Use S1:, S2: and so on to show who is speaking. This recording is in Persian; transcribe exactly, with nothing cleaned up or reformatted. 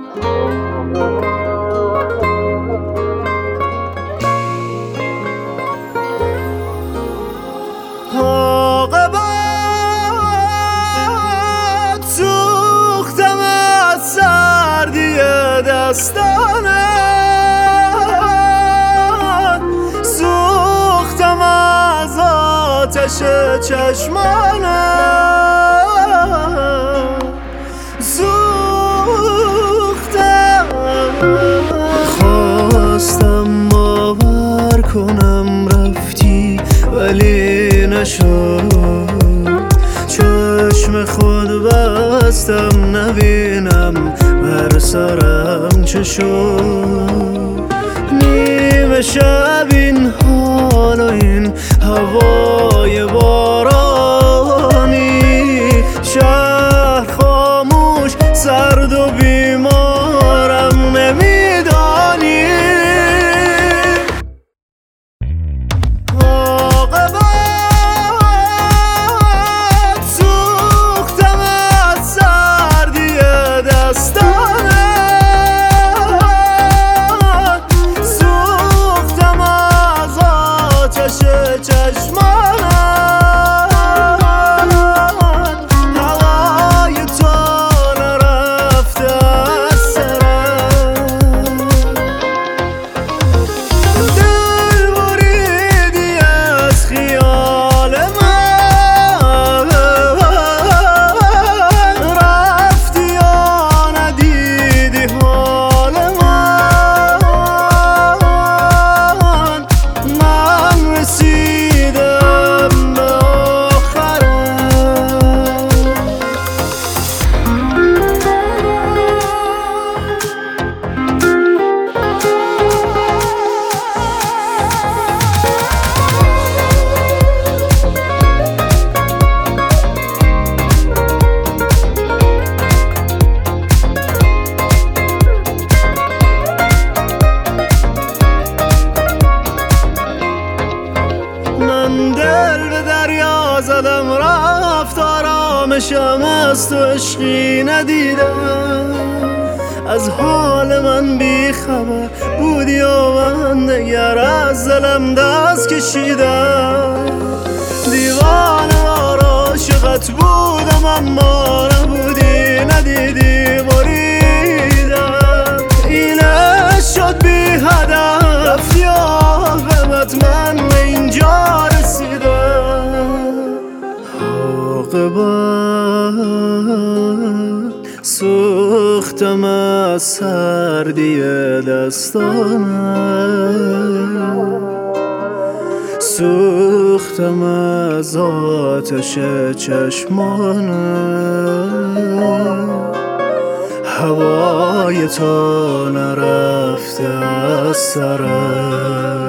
S1: عاقبت سوختم از سردی دستانت، سوختم از آتش چشمانت، سوختم. خواستم باور کنم رفتی ولی نشد، چشم خود بستم نبینم بر سرم چه شد. نیمه شب این حال و این هوای بارانی، شهر خاموش سرد و بیمارم نمیدانی. دل به دریا زدم رفت آرامشم از تو عشقی ندیدم. از حال من بی خبر بودی و من دگر از دلم دست کشیدم. دیوانه وار عاشقت بودم اما نبودی ندیدی بریدم. اینه شد بی هدف رفتی عاقبت من به اینجا عاقبت سوختم از سردی دستانت، سوختم از آتش چشمانت. هوای تو نرفته از سرم.